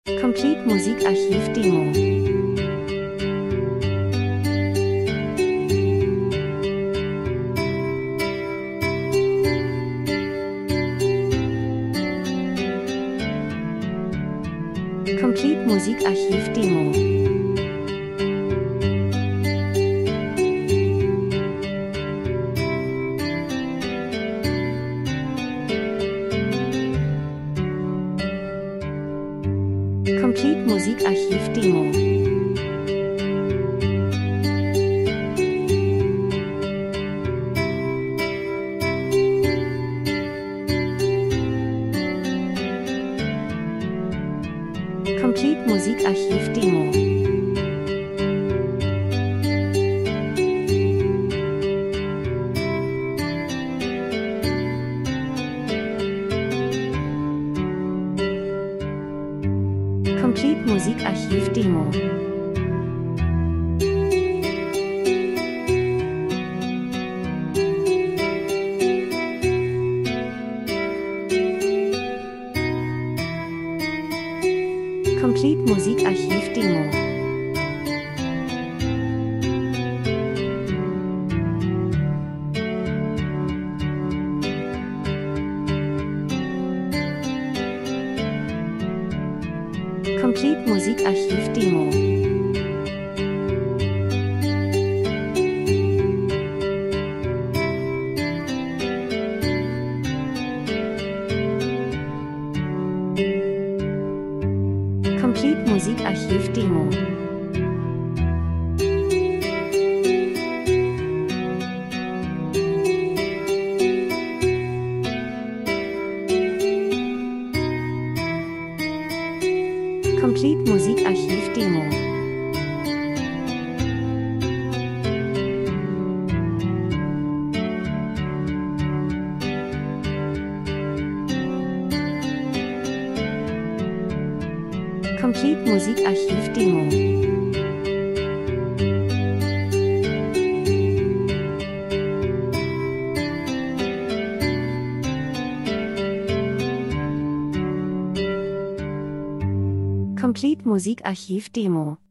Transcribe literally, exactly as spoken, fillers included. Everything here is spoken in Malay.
Complete Musikarchiv Demo. Complete Musikarchiv Demo. Complete Musikarchiv Demo. Complete Musikarchiv Demo. Complete Musikarchiv Demo. Complete Musikarchiv Demo. Complete Musikarchiv Demo. Complete Musikarchiv Demo. Complete Musikarchiv Demo. Complete Musikarchiv Demo. Complete Musikarchiv Demo.